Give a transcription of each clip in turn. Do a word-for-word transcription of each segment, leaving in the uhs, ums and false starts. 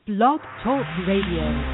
Blog Talk Radio.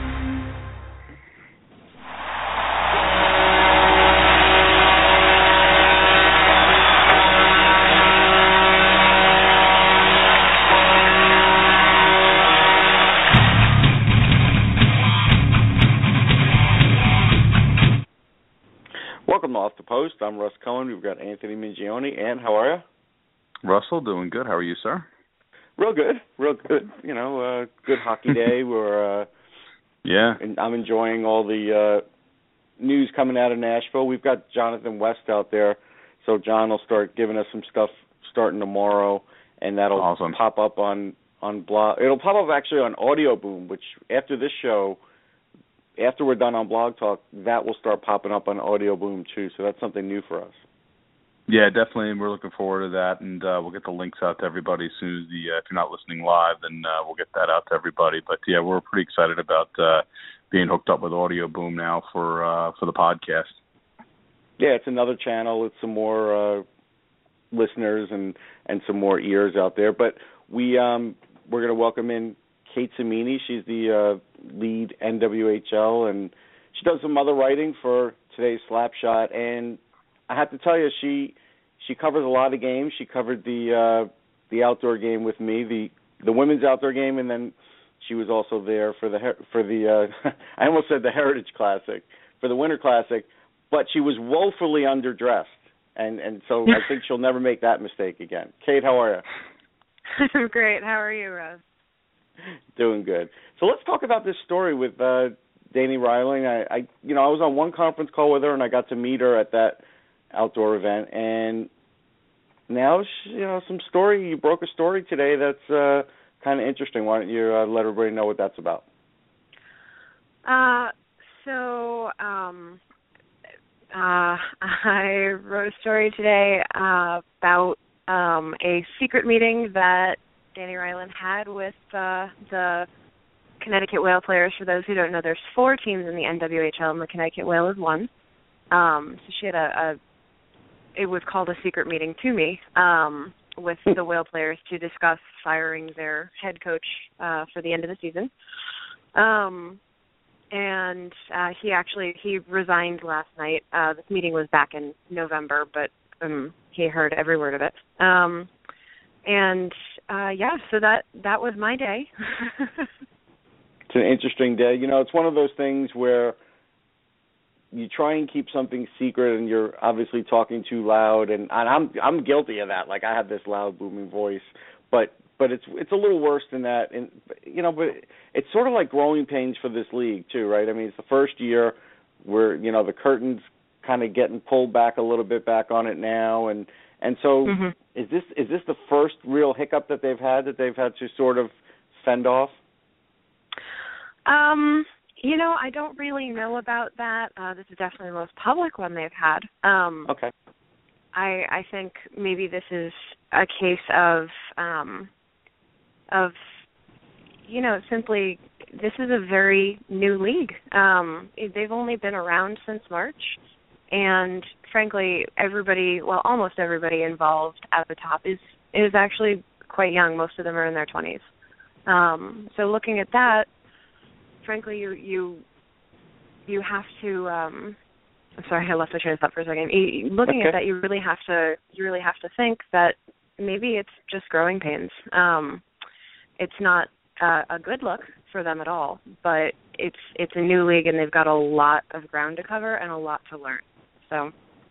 Welcome to Off the Post. I'm Russ Cohen. We've got Anthony Mingione. And how are you? Russell, doing good. How are you, sir? Real good. Real good. You know, uh, good hockey day. We're, uh, yeah. And I'm enjoying all the uh, news coming out of Nashville. We've got Jonathan West out there, so John will start giving us some stuff starting tomorrow, and that'll awesome. pop up on on blog. It'll pop up actually on Audio Boom, which after this show. After we're done on Blog Talk, that will start popping up on Audio Boom too. So that's something new for us. Yeah, definitely, and we're looking forward to that. And uh, we'll get the links out to everybody as soon as the. Uh, if you're not listening live, then uh, we'll get that out to everybody. But yeah, we're pretty excited about uh, being hooked up with Audio Boom now for uh, for the podcast. Yeah, it's another channel. It's some more uh, listeners and, and some more ears out there. But we um, we're going to welcome in Kate Cimini. She's the uh, lead N W H L, and she does some other writing for today's Slapshot. And I have to tell you, she she covers a lot of games. She covered the uh, the outdoor game with me, the the women's outdoor game, and then she was also there for the for the uh, I almost said the Heritage Classic, for the Winter Classic, but she was woefully underdressed, and and so I think she'll never make that mistake again. Kate, how are you? I'm great. How are you, Russ? Doing good. So let's talk about this story with uh, Danny Reiling. I, I, you know, I was on one conference call with her, and I got to meet her at that outdoor event. And now, she, you know, some story. You broke a story today that's uh, kind of interesting. Why don't you uh, let everybody know what that's about? Uh, so um, uh, I wrote a story today uh, about um, a secret meeting that Danny Reiling had with uh, the Connecticut Whale players. For those who don't know, there's four teams in the N W H L, and the Connecticut Whale is one. Um, so she had a, a, it was called a secret meeting to me um, with the Whale players to discuss firing their head coach uh, for the end of the season. Um, and uh, he actually, he resigned last night. Uh, this meeting was back in November, but um, he heard every word of it. Um, and Uh, yeah, so that, that was my day. It's an interesting day. You know, it's one of those things where you try and keep something secret, and you're obviously talking too loud. And, and I'm I'm guilty of that. Like I have this loud, booming voice, but but it's it's a little worse than that. And you know, but it's sort of like growing pains for this league too, right? I mean, it's the first year where you know the curtain's kind of getting pulled back a little bit back on it now, and. And so, mm-hmm. is this is this the first real hiccup that they've had that they've had to sort of fend off? Um, you know, I don't really know about that. Uh, this is definitely the most public one they've had. Um, okay. I I think maybe this is a case of um, of you know simply this is a very new league. Um, they've only been around since March. And frankly, everybody, well, almost everybody involved at the top is is actually quite young. Most of them are in their twenties. Um, so looking at that, frankly, you you you have to. Um, I'm sorry, I lost my train of thought for a second. You, looking okay. at that, you really have to you really have to think that maybe it's just growing pains. Um, it's not uh, a good look for them at all, but it's it's a new league, and they've got a lot of ground to cover and a lot to learn. So,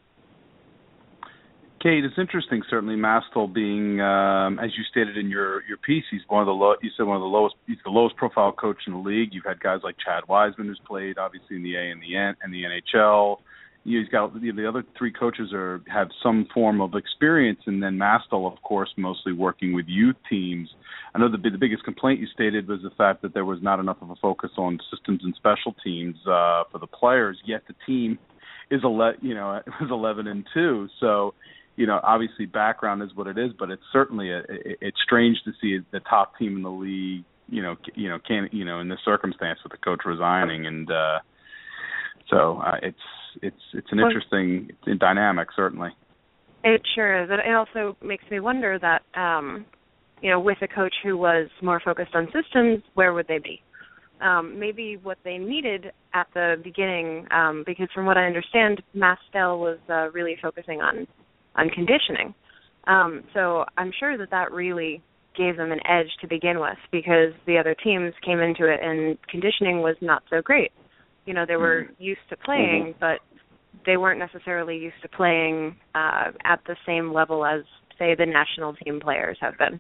Kate, it's interesting. Certainly, Mastel being, um, as you stated in your, your piece, he's one of the low, you said one of the lowest. He's the lowest profile coach in the league. You've had guys like Chad Wiseman, who's played obviously in the A and the N and the N H L. He's got the, the other three coaches are have some form of experience, and then Mastel, of course, mostly working with youth teams. I know the the biggest complaint you stated was the fact that there was not enough of a focus on systems and special teams uh, for the players. Yet the team is ele- you know it was eleven and two, so you know obviously background is what it is, but it's certainly a, it, it's strange to see the top team in the league you know you know can you know in this circumstance with the coach resigning, and uh, so uh, it's it's it's an interesting it's dynamic certainly. It sure is. It also makes me wonder that um, you know, with a coach who was more focused on systems, where would they be? Um, maybe what they needed at the beginning, um, because from what I understand, Mastel was uh, really focusing on, on conditioning. Um, so I'm sure that that really gave them an edge to begin with, because the other teams came into it and conditioning was not so great. You know, they were mm-hmm. used to playing, mm-hmm. but they weren't necessarily used to playing uh, at the same level as, say, the national team players have been.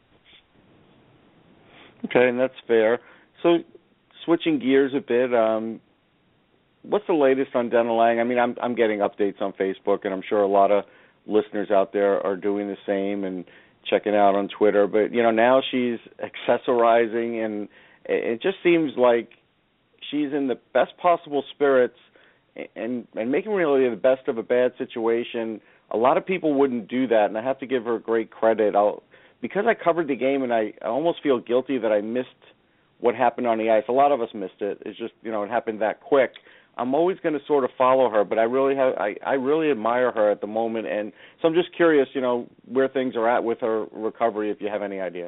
Okay, and that's fair. So switching gears a bit, um, what's the latest on Dena Lang? I mean, I'm I'm getting updates on Facebook, and I'm sure a lot of listeners out there are doing the same and checking out on Twitter. But, you know, now she's accessorizing, and it just seems like she's in the best possible spirits and, and making really the best of a bad situation. A lot of people wouldn't do that, and I have to give her great credit. I'll, because I covered the game, and I, I almost feel guilty that I missed what happened on the ice. A lot of us missed it. It's just, you know, it happened that quick. I'm always going to sort of follow her, but I really have, I, I really admire her at the moment, and so I'm just curious, you know, where things are at with her recovery, if you have any idea.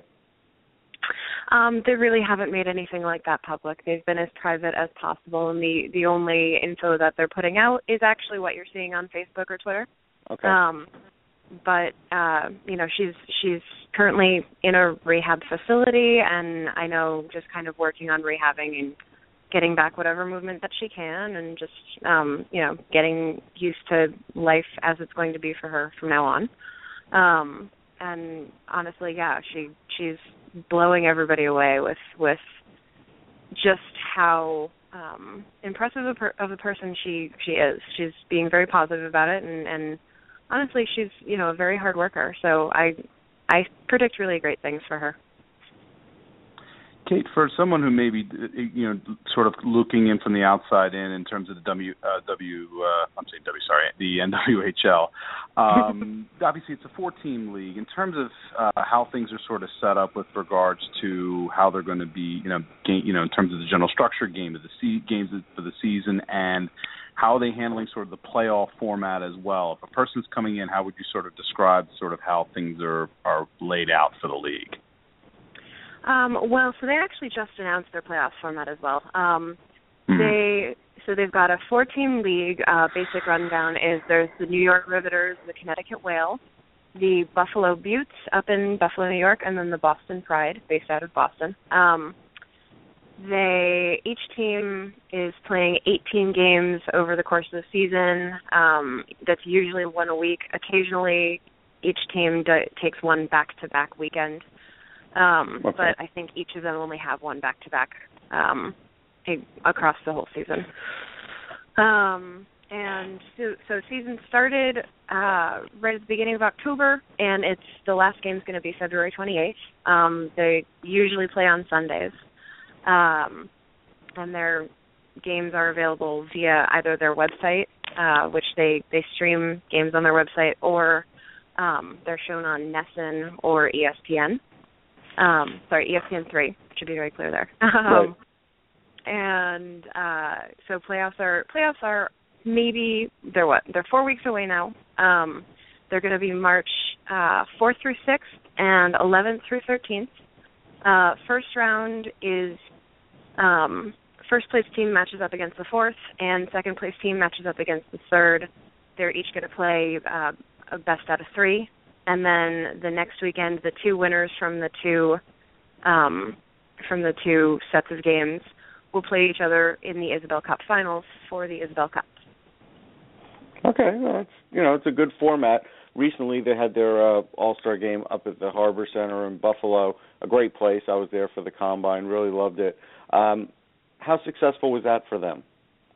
Um, they really haven't made anything like that public. They've been as private as possible, and the, the only info that they're putting out is actually what you're seeing on Facebook or Twitter. Okay. Um, but uh, you know, she's she's currently in a rehab facility, and I know just kind of working on rehabbing and getting back whatever movement that she can, and just um, you know, getting used to life as it's going to be for her from now on. Um, and honestly, yeah, she she's blowing everybody away with with just how um, impressive a per- of a person she she is. She's being very positive about it, and, and honestly, she's, you know, a very hard worker. So I I predict really great things for her. Kate, for someone who may be, you know, sort of looking in from the outside in, in terms of the W, uh, W, uh, I'm saying W, sorry, the N W H L. Um, obviously, it's a four-team league. In terms of uh, how things are sort of set up with regards to how they're going to be, you know, game, you know, in terms of the general structure, game of the se- games for the season, and how are they handling sort of the playoff format as well? If a person's coming in, how would you sort of describe sort of how things are, are laid out for the league? Um, well, so they actually just announced their playoff format as well. Um, mm-hmm. They so they've got a four-team league. Uh, basic rundown is there's the New York Riveters, the Connecticut Whale, the Buffalo Buttes up in Buffalo, New York, and then the Boston Pride, based out of Boston. Um, they each team is playing eighteen games over the course of the season. Um, that's usually one a week. Occasionally, each team do- takes one back-to-back weekend. Um, okay. But I think each of them only have one back-to-back um, across the whole season. Um, and so, so season started uh, right at the beginning of October, and it's the last game's going to be February twenty-eighth. Um, they usually play on Sundays, um, and their games are available via either their website, uh, which they, they stream games on their website, or um, they're shown on NESN or E S P N. Um, sorry, E S P N three, should be very clear there. Um, right. And uh, so playoffs are playoffs are maybe they're what they're four weeks away now. Um, they're going to be March uh, fourth through sixth and eleventh through thirteenth. Uh, first round is um, first place team matches up against the fourth, and second place team matches up against the third. They're each going to play uh, a best out of three. And then the next weekend, the two winners from the two um, from the two sets of games will play each other in the Isabel Cup finals for the Isabel Cup. Okay, well, it's, you know, it's a good format. Recently, they had their uh, All-Star game up at the Harbor Center in Buffalo, a great place. I was there for the Combine, really loved it. Um, how successful was that for them?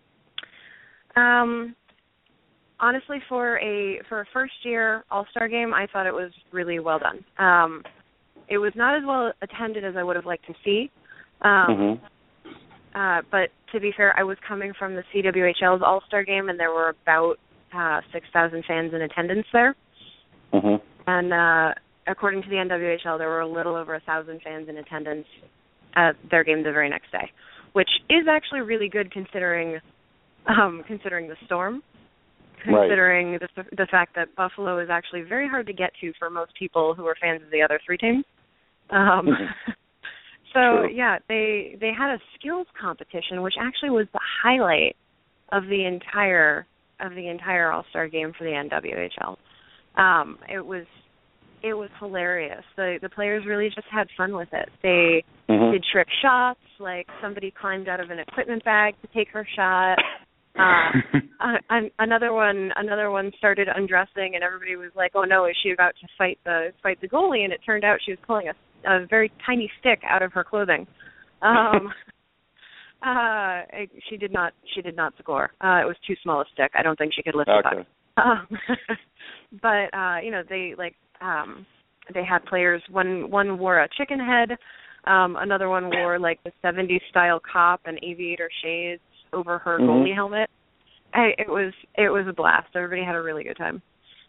Um. Honestly, for a for a first-year All-Star game, I thought it was really well done. Um, it was not as well attended as I would have liked to see. Um, mm-hmm. uh, but to be fair, I was coming from the C W H L's All-Star game, and there were about uh, six thousand fans in attendance there. Mm-hmm. And uh, according to the N W H L, there were a little over one thousand fans in attendance at their game the very next day, which is actually really good considering um, considering the storm. Considering right. the, the fact that Buffalo is actually very hard to get to for most people who are fans of the other three teams. Um, so True. yeah, they they had a skills competition, which actually was the highlight of the entire of the entire All-Star game for the N W H L. Um, it was it was hilarious. The the players really just had fun with it. They mm-hmm. did trick shots, like somebody climbed out of an equipment bag to take her shot. Uh, uh, another one, another one started undressing, and everybody was like, "Oh no, is she about to fight the fight the goalie?" And it turned out she was pulling a, a very tiny stick out of her clothing. Um, uh, she did not, she did not score. Uh, it was too small a stick. I don't think she could lift okay. it up. Um, but uh, you know, they like um, they had players. One one wore a chicken head. Um, another one wore like the seventies style cop and aviator shades over her mm-hmm. goalie helmet. I, it was it was a blast. Everybody had a really good time.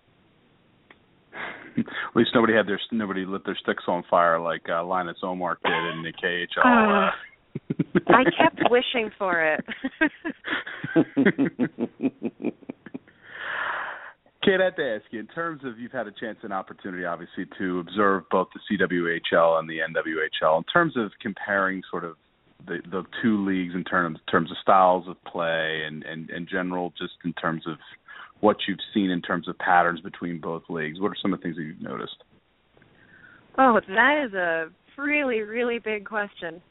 At least nobody had their nobody lit their sticks on fire like uh, Linus Omar did in the K H L. Uh, I kept wishing for it. Kate, I have to ask you, in terms of you've had a chance and opportunity, obviously, to observe both the C W H L and the N W H L. In terms of comparing sort of the, the two leagues in terms, in terms of styles of play and, and, and general, just in terms of what you've seen in terms of patterns between both leagues, what are some of the things that you've noticed? Oh, that is a really, really big question.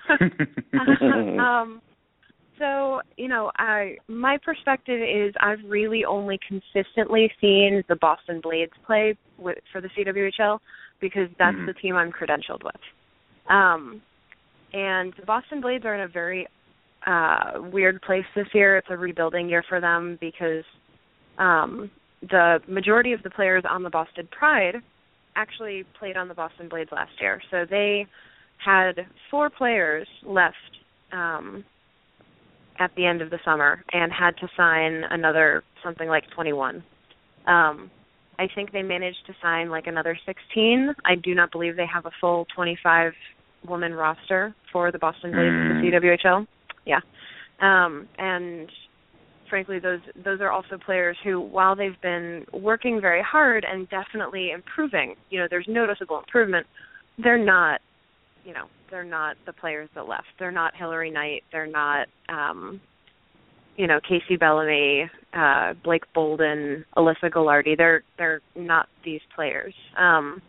um, so, you know, I my perspective is I've really only consistently seen the Boston Blades play with, for the C W H L because that's mm-hmm. the team I'm credentialed with. Um, and the Boston Blades are in a very uh, weird place this year. It's a rebuilding year for them because um, the majority of the players on the Boston Pride actually played on the Boston Blades last year. So they had four players left um, at the end of the summer and had to sign another something like twenty-one. Um, I think they managed to sign like another sixteen. I do not believe they have a full twenty-five woman roster for the Boston Blades mm. of the C W H L. Yeah. Um, and frankly, those those are also players who, while they've been working very hard and definitely improving, you know, there's noticeable improvement, they're not, you know, they're not the players that left. They're not Hillary Knight. They're not, um, you know, Casey Bellamy, uh, Blake Bolden, Alyssa Goularty. They're they're not these players. Um,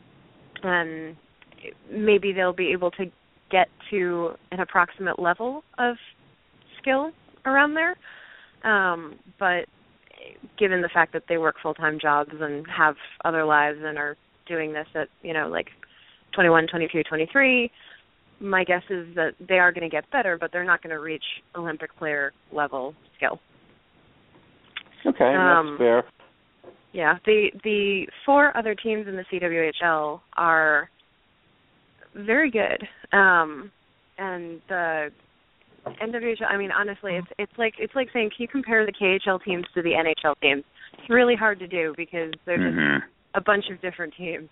and maybe they'll be able to get to an approximate level of skill around there. Um, but given the fact that they work full-time jobs and have other lives and are doing this at, you know, like twenty-one, twenty-two, twenty-three, my guess is that they are going to get better, but they're not going to reach Olympic player level skill. Okay, um, that's fair. Yeah, the the four other teams in the C W H L are very good, um, and the N W H L. I mean, honestly, it's it's like it's like saying, can you compare the K H L teams to the N H L teams? It's really hard to do because they're just mm-hmm. a bunch of different teams.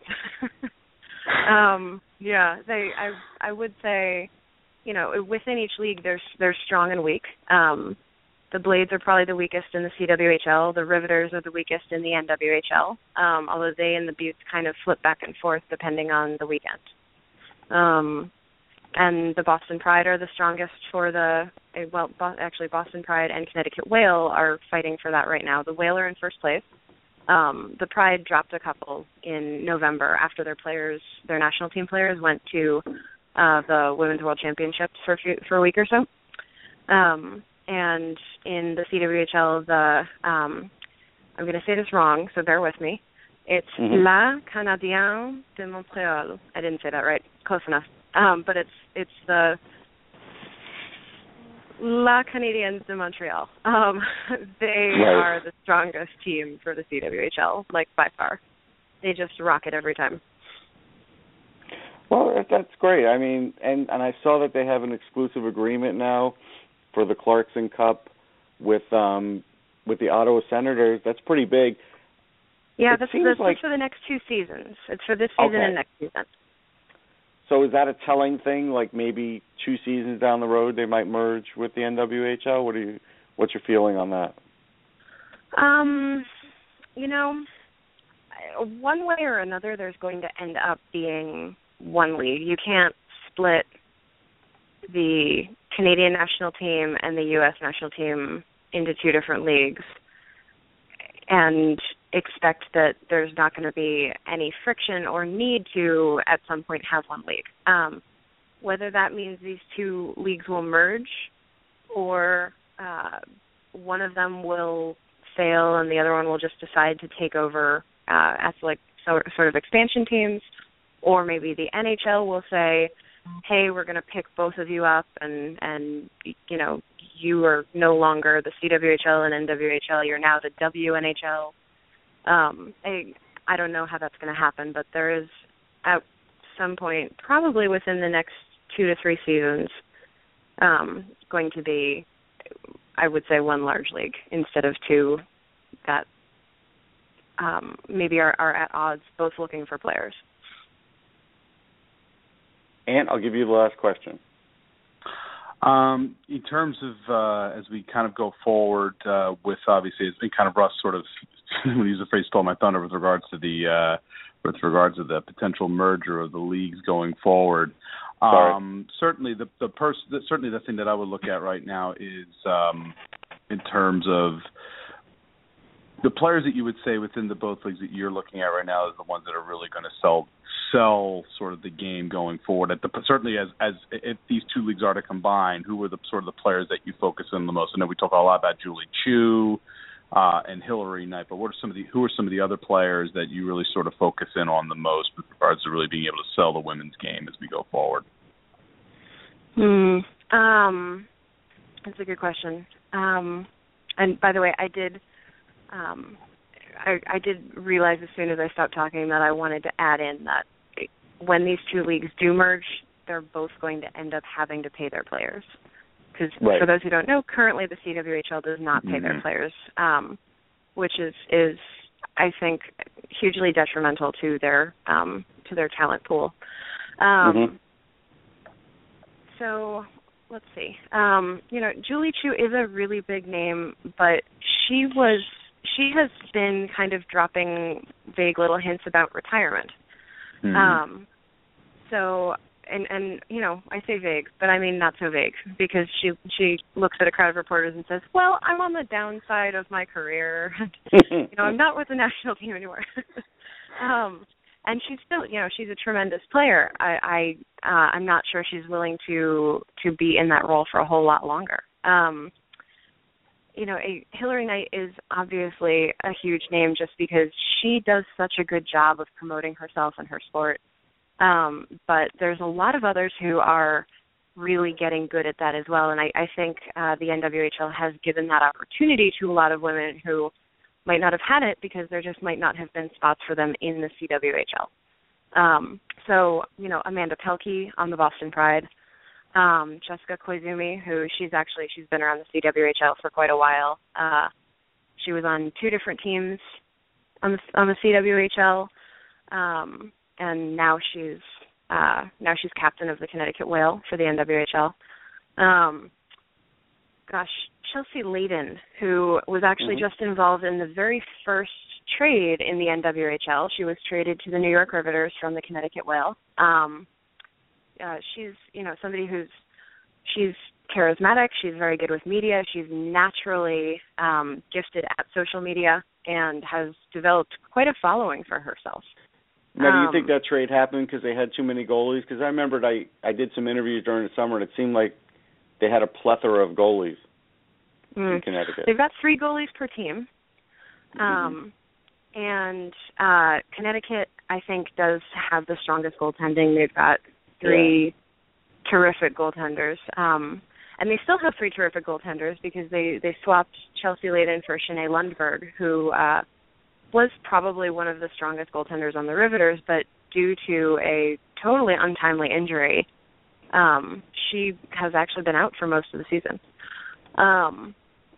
um, yeah, they. I I would say, you know, within each league, there's there's strong and weak. Um, the Blades are probably the weakest in the C W H L. The Riveters are the weakest in the N W H L. Um, although they and the Buttes kind of flip back and forth depending on the weekend. Um, and the Boston Pride are the strongest for the, well, actually Boston Pride and Connecticut Whale are fighting for that right now. The Whale are in first place. Um, the Pride dropped a couple in November after their players, their national team players, went to uh, the Women's World Championships for a, few, for a week or so. Um, and in the C W H L, the, um, I'm going to say this wrong, so bear with me. It's mm-hmm. La Canadienne de Montréal. I didn't say that right. Close enough. Um, but it's it's the La Canadiens de Montreal. Um, they right. are the strongest team for the C W H L, like by far. They just rock it every time. Well, that's great. I mean, and, and I saw that they have an exclusive agreement now for the Clarkson Cup with um, with the Ottawa Senators. That's pretty big. Yeah, it that's, that's like, for the next two seasons. It's for this season okay. and next season. So is that a telling thing? Like maybe two seasons down the road they might merge with the N W H L? What do you? What's your feeling on that? Um, you know, one way or another, there's going to end up being one league. You can't split the Canadian national team and the U S national team into two different leagues and expect that there's not going to be any friction or need to, at some point, have one league. Um, whether that means these two leagues will merge or uh, one of them will fail and the other one will just decide to take over uh, as like so, sort of expansion teams, or maybe the N H L will say, hey, we're going to pick both of you up and, and, you know, you are no longer the C W H L and N W H L, you're now the W N H L. Um, I, I don't know how that's going to happen, but there is at some point, probably within the next two to three seasons, um, going to be, I would say, one large league instead of two that um, maybe are, are at odds, both looking for players. And I'll give you the last question. Um, in terms of uh, as we kind of go forward uh, with, obviously, it's been kind of Russ sort of, when he used the phrase, stole my thunder with regards to the uh, with regards to the potential merger of the leagues going forward. Um, certainly, the the pers- certainly the thing that I would look at right now is um, in terms of the players that you would say within the both leagues that you're looking at right now is the ones that are really going to sell sell sort of the game going forward. At the certainly as as if these two leagues are to combine, who are the sort of the players that you focus on the most? I know we talk a lot about Julie Chu uh, and Hilary Knight, but what are some of the who are some of the other players that you really sort of focus in on the most with regards to really being able to sell the women's game as we go forward? Hmm. Um, that's a good question. Um, and by the way, I did. Um, I, I did realize as soon as I stopped talking that I wanted to add in that when these two leagues do merge, they're both going to end up having to pay their players. Because right. for those who don't know, currently the C W H L does not pay mm-hmm. their players, um, which is, is, I think, hugely detrimental to their um, to their talent pool. Um, mm-hmm. So let's see. Um, you know, Julie Chu is a really big name, but she was she has been kind of dropping vague little hints about retirement. Mm-hmm. Um, so, and, and, you know, I say vague, but I mean not so vague, because she she looks at a crowd of reporters and says, well, I'm on the downside of my career. you know, I'm not with the national team anymore. um, and she's still, you know, she's a tremendous player. I, I, uh, I'm not sure she's willing to, to be in that role for a whole lot longer. Um, You know, a, Hilary Knight is obviously a huge name just because she does such a good job of promoting herself and her sport. Um, but there's a lot of others who are really getting good at that as well. And I, I think uh, the N W H L has given that opportunity to a lot of women who might not have had it because there just might not have been spots for them in the C W H L. Um, so, you know, Amanda Pelkey on the Boston Pride. Um, Jessica Koizumi, who she's actually, she's been around the C W H L for quite a while. Uh, she was on two different teams on the, on the C W H L, um, and now she's uh, now she's captain of the Connecticut Whale for the N W H L. Um, gosh, Chelsea Layden, who was actually mm-hmm. just involved in the very first trade in the N W H L. She was traded to the New York Riveters from the Connecticut Whale. Um, Uh, she's, you know, somebody who's, she's charismatic, she's very good with media, she's naturally um, gifted at social media and has developed quite a following for herself. Now, do you um, think that trade happened because they had too many goalies? Because I remembered I, I did some interviews during the summer, and it seemed like they had a plethora of goalies mm, in Connecticut. They've got three goalies per team. Um, mm-hmm. And uh, Connecticut, I think, does have the strongest goaltending. They've got three yeah. terrific goaltenders. Um, and they still have three terrific goaltenders because they, they swapped Chelsea Layden for Shanae Lundberg, who uh, was probably one of the strongest goaltenders on the Riveters, but due to a totally untimely injury, um, she has actually been out for most of the season. Um,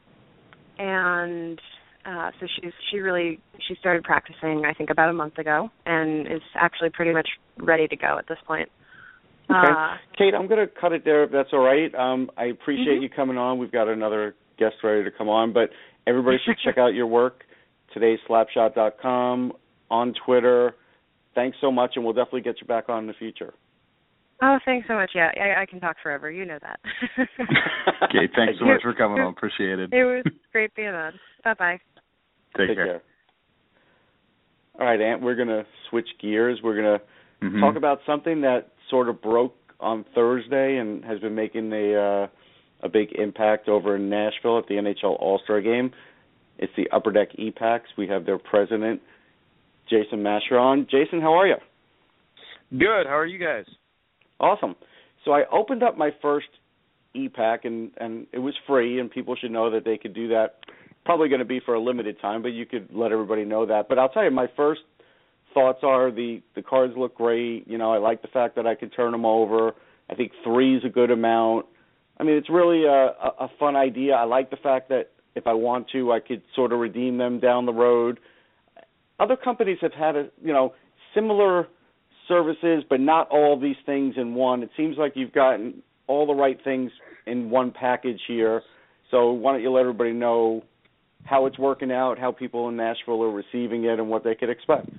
and uh, so she's she really she started practicing, I think, about a month ago, and is actually pretty much ready to go at this point. Okay. Uh, Kate, I'm going to cut it there if that's all right. Um, I appreciate mm-hmm. you coming on. We've got another guest ready to come on, but everybody should check out your work, todays slapshot dot com, on Twitter. thanks so much, and we'll definitely get you back on in the future. Oh, thanks so much. Yeah, I, I can talk forever. You know that. Okay, thanks so much for coming on. Appreciate it. It was great being on. Bye-bye. Take, Take care. care. All right, Ant, we're going to switch gears. We're going to Mm-hmm. talk about something that sort of broke on Thursday and has been making a uh, a big impact over in Nashville at the N H L All-Star Game. It's the Upper Deck E-Packs. We have their president, Jason Masher, on. Jason, how are you? Good. How are you guys? Awesome. So I opened up my first E-Pack, and, and it was free, and people should know that they could do that. Probably going to be for a limited time, but you could let everybody know that. But I'll tell you, my first thoughts are the, the cards look great. You know, I like the fact that I could turn them over. I think three is a good amount. I mean, it's really a, a, a fun idea. I like the fact that if I want to, I could sort of redeem them down the road. Other companies have had, a, you know, similar services, but not all these things in one. It seems like you've gotten all the right things in one package here. So why don't you let everybody know how it's working out, how people in Nashville are receiving it, and what they could expect.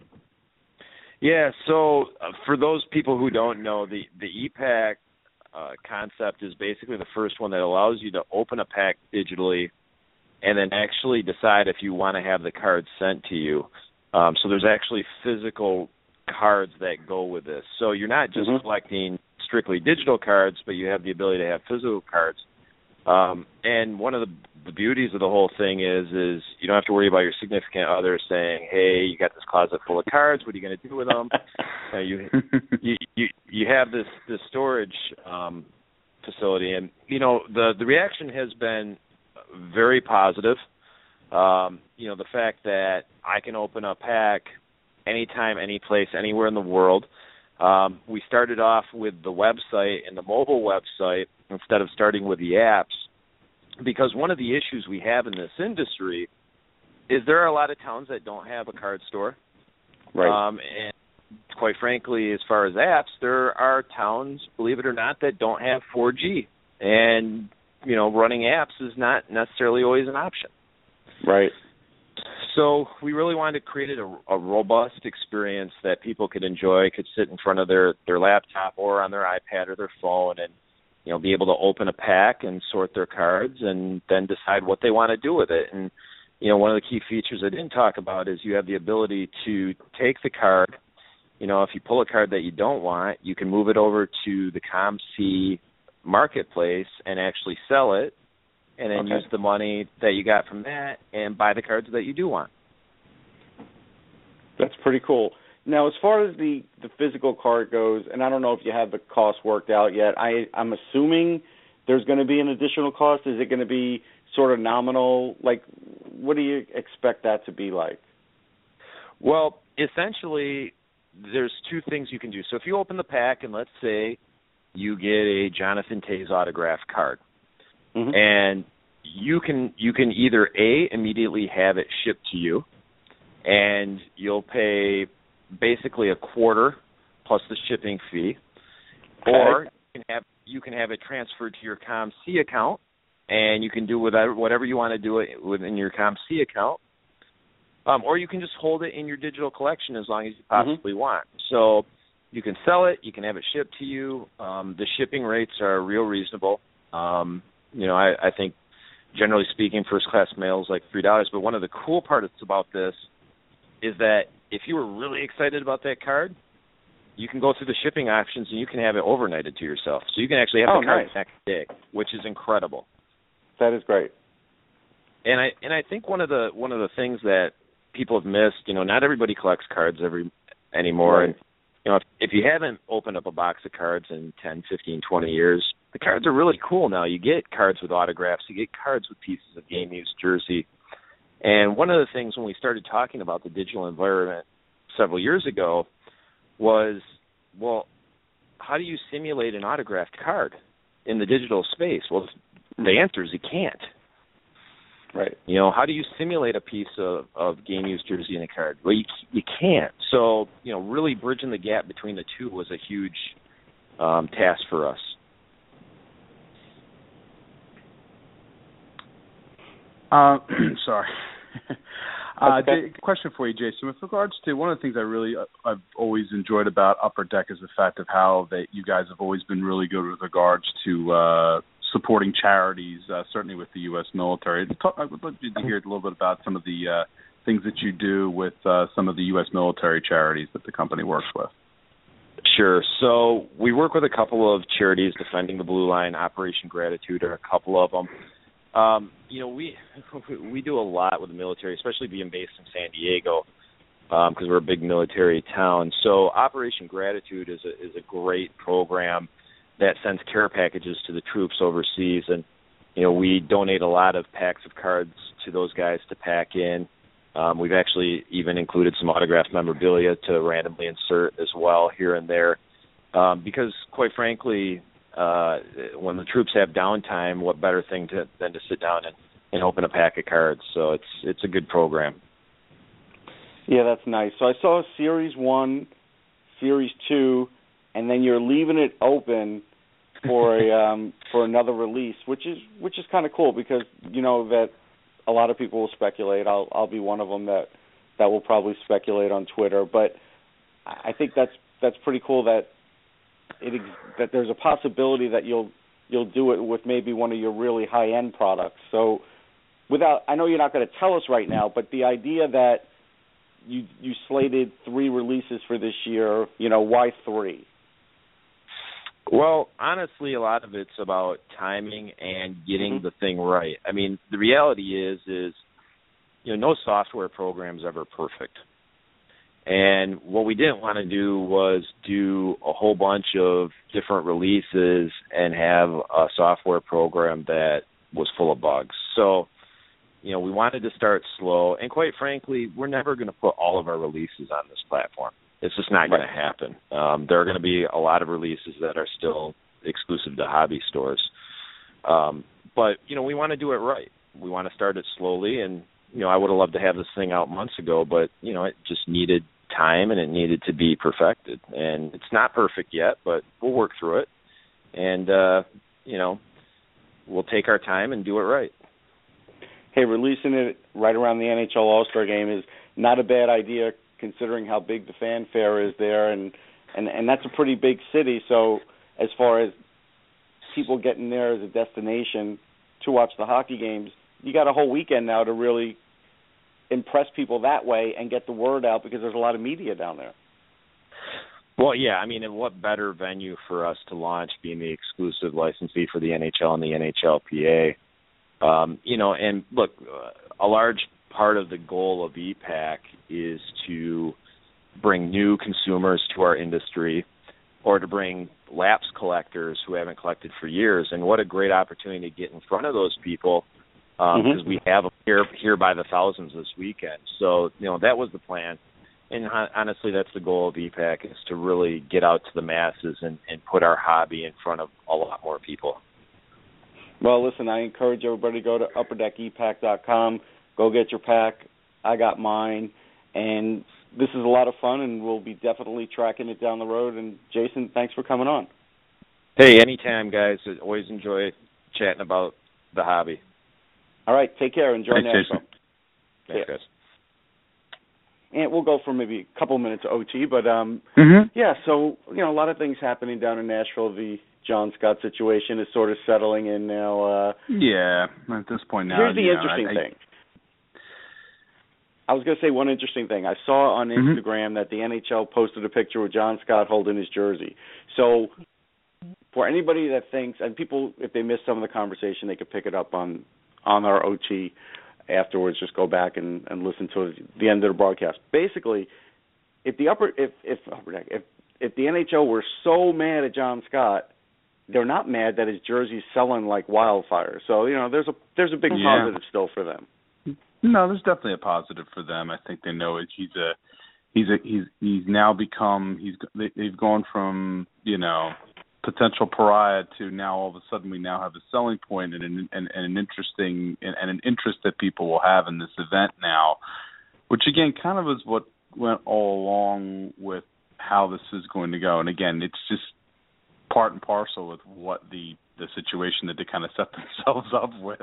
Yeah, so uh, for those people who don't know, the, the E-Pack uh, concept is basically the first one that allows you to open a pack digitally and then actually decide if you want to have the cards sent to you. Um, so there's actually physical cards that go with this. So you're not just mm-hmm. collecting strictly digital cards, but you have the ability to have physical cards. Um, and one of the, the beauties of the whole thing is, is you don't have to worry about your significant other saying, "Hey, you got this closet full of cards. What are you going to do with them?" uh, you, you you you have this this storage um, facility, and you know the the reaction has been very positive. Um, you know, the fact that I can open a pack anytime, any place, anywhere in the world. Um, we started off with the website and the mobile website instead of starting with the apps, because one of the issues we have in this industry is there are a lot of towns that don't have a card store. Right. Um, and quite frankly, as far as apps, there are towns, believe it or not, that don't have four G. And, you know, running apps is not necessarily always an option. Right. So we really wanted to create a, a robust experience that people could enjoy, could sit in front of their, their laptop or on their iPad or their phone and, you know, be able to open a pack and sort their cards and then decide what they want to do with it. And, you know, one of the key features I didn't talk about is you have the ability to take the card. You know, if you pull a card that you don't want, you can move it over to the ComC marketplace and actually sell it, and then okay. use the money that you got from that and buy the cards that you do want. That's pretty cool. Now, as far as the, the physical card goes, and I don't know if you have the cost worked out yet, I, I'm assuming there's going to be an additional cost. Is it going to be sort of nominal? Like, what do you expect that to be like? Well, essentially, there's two things you can do. So if you open the pack and let's say you get a Jonathan Toews autographed card, mm-hmm. and you can you can either A, immediately have it shipped to you, and you'll pay basically a quarter plus the shipping fee, okay. or you can have you can have it transferred to your ComC account, and you can do whatever whatever you want to do it within your ComC account, um, or you can just hold it in your digital collection as long as you possibly mm-hmm. want. So you can sell it, you can have it shipped to you. Um, the shipping rates are real reasonable. Um, you know, I, I think generally speaking, first class mail is like three dollars. But one of the cool parts about this is that if you were really excited about that card, you can go through the shipping options and you can have it overnighted to yourself. So you can actually have oh, the card nice. next day, which is incredible. That is great. And I and I think one of the one of the things that people have missed, you know, not everybody collects cards every anymore. Right. And you know, if, if you haven't opened up a box of cards in ten, fifteen, twenty years, the cards are really cool now. You get cards with autographs. You get cards with pieces of game-used jersey. And one of the things when we started talking about the digital environment several years ago was, well, how do you simulate an autographed card in the digital space? Well, the answer is you can't. Right. You know, how do you simulate a piece of, of game-used jersey in a card? Well, you, you can't. So, you know, really bridging the gap between the two was a huge um, task for us. Uh, sorry. Uh, okay. J- question for you, Jason. With regards to one of the things I really uh, I've always enjoyed about Upper Deck is the fact of how that you guys have always been really good with regards to uh, supporting charities, uh, certainly with the U S military. Talk, I would love to hear a little bit about some of the uh, things that you do with uh, some of the U S military charities that the company works with. Sure. So we work with a couple of charities, Defending the Blue Line, Operation Gratitude are a couple of them. Um, you know, we we do a lot with the military, especially being based in San Diego, because um, we're a big military town. So Operation Gratitude is a is a great program that sends care packages to the troops overseas, and you know we donate a lot of packs of cards to those guys to pack in. Um, we've actually even included some autographed memorabilia to randomly insert as well here and there, um, because quite frankly, uh, when the troops have downtime, what better thing to, than to sit down and, and open a pack of cards? So it's it's a good program. Yeah, that's nice. So I saw Series One, Series Two, and then you're leaving it open for a um, for another release, which is which is kind of cool because you know that a lot of people will speculate. I'll I'll be one of them that that will probably speculate on Twitter, but I think that's that's pretty cool that it that there's a possibility that you'll you'll do it with maybe one of your really high end products. So without, I know you're not going to tell us right now, but the idea that you you slated three releases for this year, you know, why three? Well, honestly, a lot of it's about timing and getting mm-hmm. the thing right. I mean, the reality is, is you know, no software program is ever perfect. And what we didn't want to do was do a whole bunch of different releases and have a software program that was full of bugs. So, you know, we wanted to start slow. And quite frankly, we're never going to put all of our releases on this platform. It's just not going to happen. Um, there are going to be a lot of releases that are still exclusive to hobby stores. Um, but, you know, we want to do it right. We want to start it slowly. And, you know, I would have loved to have this thing out months ago, but, you know, it just needed time and it needed to be perfected. And it's not perfect yet, but we'll work through it. And, uh, you know, we'll take our time and do it right. Hey, releasing it right around the N H L All-Star Game is not a bad idea considering how big the fanfare is there, and, and, and that's a pretty big city. So as far as people getting there as a destination to watch the hockey games, you got a whole weekend now to really impress people that way and get the word out because there's a lot of media down there. Well, yeah, I mean, and what better venue for us to launch being the exclusive licensee for the N H L and the N H L P A. Um, you know, and look, a large part of the goal of E PAC is to bring new consumers to our industry or to bring lapsed collectors who haven't collected for years. And what a great opportunity to get in front of those people because um, mm-hmm. we have them here, here by the thousands this weekend. So, you know, that was the plan. And honestly, that's the goal of E PAC, is to really get out to the masses and, and put our hobby in front of a lot more people. Well, listen, I encourage everybody to go to upper deck e pac dot com. Go get your pack. I got mine. And this is a lot of fun, and we'll be definitely tracking it down the road. And, Jason, thanks for coming on. Hey, anytime, guys. I always enjoy chatting about the hobby. All right, take care. Enjoy Thanks, Nashville. Jason. Thanks, guys. And we'll go for maybe a couple minutes O T, but, um, mm-hmm. yeah, so, you know, a lot of things happening down in Nashville. The John Scott situation is sort of settling in now. Uh, yeah, at this point now. Here's the you interesting know, I, thing. I was going to say one interesting thing. I saw on Instagram mm-hmm. that the N H L posted a picture with John Scott holding his jersey. So for anybody that thinks, and people, if they missed some of the conversation, they could pick it up on, on our O T afterwards. Just go back and, and listen to the end of the broadcast. Basically, if the upper, if if if if the N H L were so mad at John Scott, they're not mad that his jersey's selling like wildfire. So you know, there's a there's a big yeah. positive still for them. No, there's definitely a positive for them. I think they know it. He's a, he's a, he's he's now become. He's they've gone from you know potential pariah to now all of a sudden we now have a selling point and an and, and an interesting and, and an interest that people will have in this event now, which again kind of is what went all along with how this is going to go. And again, it's just part and parcel with what the the situation that they kind of set themselves up with.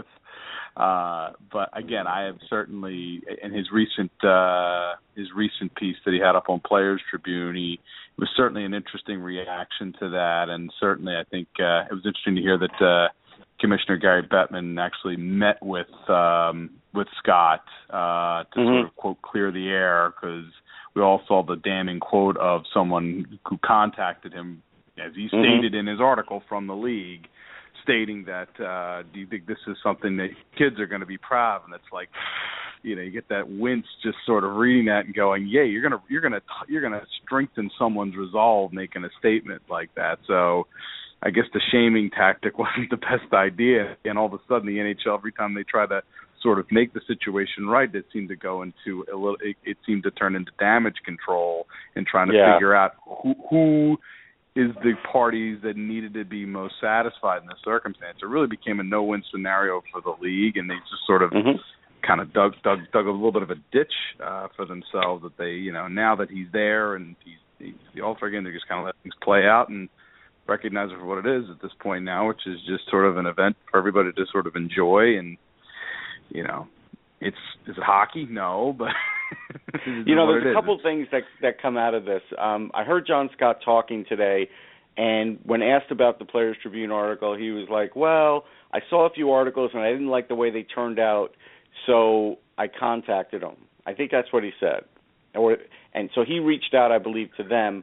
Uh, but again, I have certainly in his recent uh, his recent piece that he had up on Players Tribune, he it was certainly an interesting reaction to that, and certainly I think uh, it was interesting to hear that uh, Commissioner Gary Bettman actually met with um, with Scott uh, to mm-hmm. sort of quote clear the air, because we all saw the damning quote of someone who contacted him, as he mm-hmm. stated in his article from the league, stating that, uh, do you think this is something that kids are going to be proud of? And it's like, you know, you get that wince just sort of reading that and going, yeah, you're gonna you're gonna you're gonna strengthen someone's resolve making a statement like that. So I guess the shaming tactic wasn't the best idea. And all of a sudden, the N H L, every time they try to sort of make the situation right, it seemed to go into a little. It, it seemed to turn into damage control and trying to yeah. figure out who who. is the parties that needed to be most satisfied in this circumstance. It really became a no-win scenario for the league, and they just sort of mm-hmm. kind of dug, dug, dug a little bit of a ditch uh, for themselves. That they, you know, now that he's there and he's, he's the All-Star again, they just kind of let things play out and recognize it for what it is at this point now, which is just sort of an event for everybody to sort of enjoy. And you know, it's is it hockey? No, but. You know, there's a couple things that that come out of this. Um, I heard John Scott talking today, and when asked about the Players Tribune article, he was like, well, I saw a few articles, and I didn't like the way they turned out, so I contacted them. I think that's what he said. Or, and so he reached out, I believe, to them.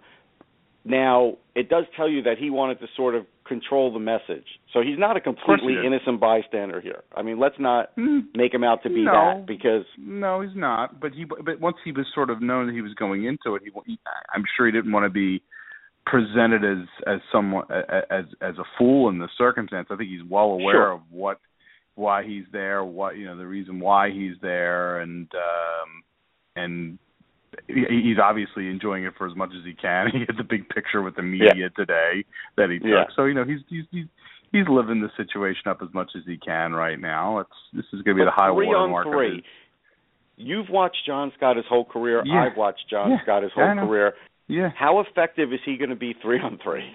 Now, it does tell you that he wanted to sort of control the message. So he's not a completely innocent bystander here. I mean, let's not mm, make him out to be no, that, because no, he's not. But he, but once he was sort of known that he was going into it, he, he I'm sure he didn't want to be presented as as someone as as a fool in the circumstance. I think he's well aware sure. of what why he's there, what you know, the reason why he's there, and um, and. He's obviously enjoying it for as much as he can. He had the big picture with the media yeah. today that he took. Yeah. So, you know, he's he's he's he's living the situation up as much as he can right now. It's this is going to be but the high three water on mark. Three. You've watched John Scott his whole career. Yeah. I've watched John yeah. Scott his whole yeah, career. Yeah. How effective is he going to be three on three?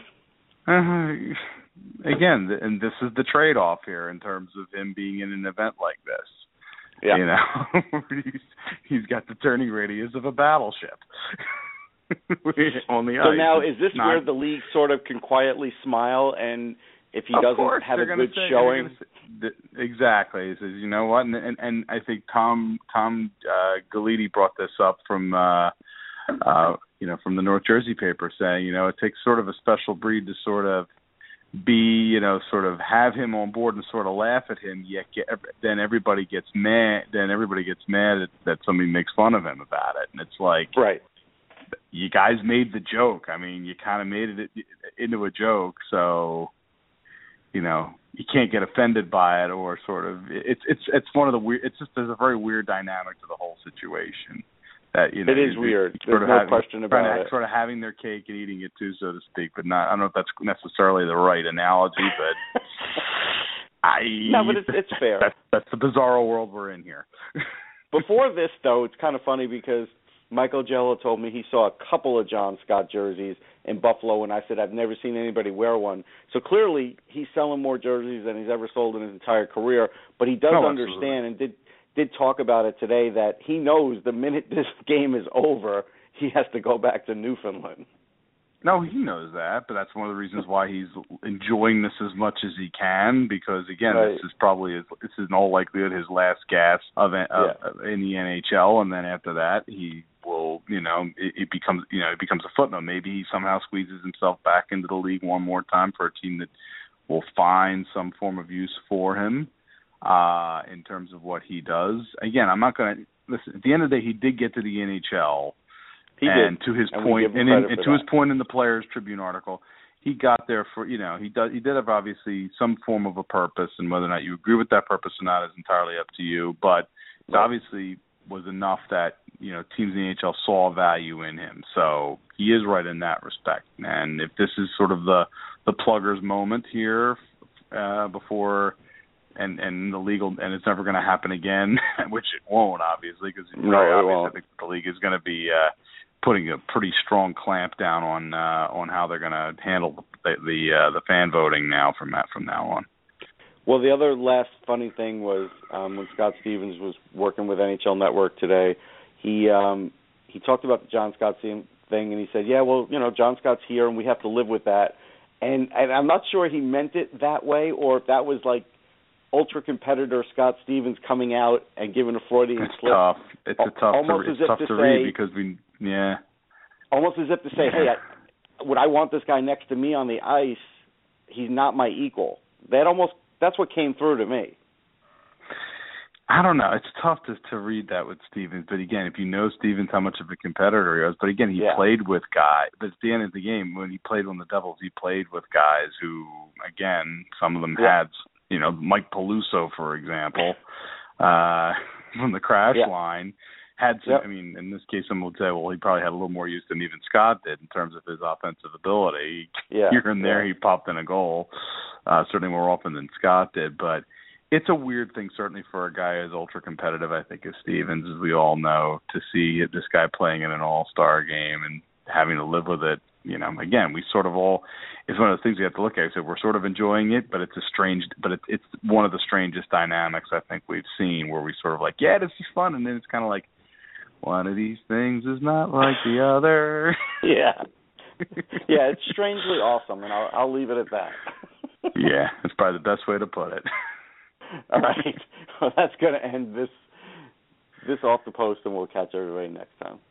Uh, again, and this is the trade-off here in terms of him being in an event like this. Yeah. You know, he's, he's got the turning radius of a battleship on the so ice. now, is this Not, where the league sort of can quietly smile, and if he of doesn't course, have a good say, showing? Say, exactly. He says, you know what, and and, and I think Tom Tom uh, Galiti brought this up from uh, uh, you know from the North Jersey paper, saying, you know, it takes sort of a special breed to sort of be, you know, sort of have him on board and sort of laugh at him, yet get, then everybody gets mad. Then everybody gets mad at, that somebody makes fun of him about it, and it's like, right, you guys made the joke. I mean, you kind of made it into a joke, so you know you can't get offended by it, or sort of it's it's it's one of the weird. It's just there's a very weird dynamic to the whole situation. That, you know, it is you, weird. There's no having, question about to, it. Sort of having their cake and eating it too, so to speak. But not. I don't know if that's necessarily the right analogy, but I. No, but it's it's fair. That's, that's the bizarro world we're in here. Before this, though, it's kind of funny because Michael Jello told me he saw a couple of John Scott jerseys in Buffalo, and I said I've never seen anybody wear one. So clearly, he's selling more jerseys than he's ever sold in his entire career. But he does oh, understand and did. did talk about it today that he knows the minute this game is over, he has to go back to Newfoundland. No, he knows that, but that's one of the reasons why he's enjoying this as much as he can, because, again, right. this is probably, his, this is in all likelihood his last gasp of, uh, yeah. in the N H L, and then after that, he will, you know, it, it becomes, you know, it becomes a footnote. Maybe he somehow squeezes himself back into the league one more time for a team that will find some form of use for him. Uh, in terms of what he does. Again, I'm not going to listen. At the end of the day, he did get to the N H L, he and did. to his and point, and, in, and to that. his point in the Players Tribune article, he got there for you know he does he did have obviously some form of a purpose, and whether or not you agree with that purpose or not is entirely up to you. But it right. obviously was enough that you know teams in the N H L saw value in him. So he is right in that respect. And if this is sort of the the plugger's moment here uh, before. And, and the legal, and it's never going to happen again, which it won't, obviously, because it's no, very it obvious. won't. I think the league is going to be uh, putting a pretty strong clamp down on uh, on how they're going to handle the the, uh, the fan voting now from that from now on. Well, the other last funny thing was um, when Scott Stevens was working with N H L Network today, he um, he talked about the John Scott thing, and he said, yeah, well, you know, John Scott's here, and we have to live with that. And, and I'm not sure he meant it that way, or if that was like ultra competitor Scott Stevens coming out and giving a Freudian it's slip. Tough. It's a tough. Almost to, as it's if tough to, to say, read because we, yeah. Almost as if to say, yeah. hey, I, would I want this guy next to me on the ice? He's not my equal. That almost that's what came through to me. I don't know. It's tough to to read that with Stevens, but again, if you know Stevens, how much of a competitor he was. But again, he yeah. played with guys. But at the end of the game, when he played on the Devils, he played with guys who, again, some of them yeah. had, you know, Mike Peluso, for example, uh, from the Crash yeah. line. Had some, yep. I mean, in this case, someone would say, well, he probably had a little more use than even Scott did in terms of his offensive ability. Yeah. Here and there, yeah. he popped in a goal, uh, certainly more often than Scott did. But it's a weird thing, certainly for a guy as ultra competitive, I think, as Stevens, as we all know, to see this guy playing in an all-star game and having to live with it. You know, again, we sort of all, it's one of those things we have to look at. So we're sort of enjoying it, but it's a strange, but it, it's one of the strangest dynamics I think we've seen where we sort of like, yeah, this is fun. And then it's kind of like, one of these things is not like the other. yeah. Yeah, it's strangely awesome, and I'll, I'll leave it at that. Yeah, that's probably the best way to put it. All right. Well, that's going to end this this Off the Post, and we'll catch everybody next time.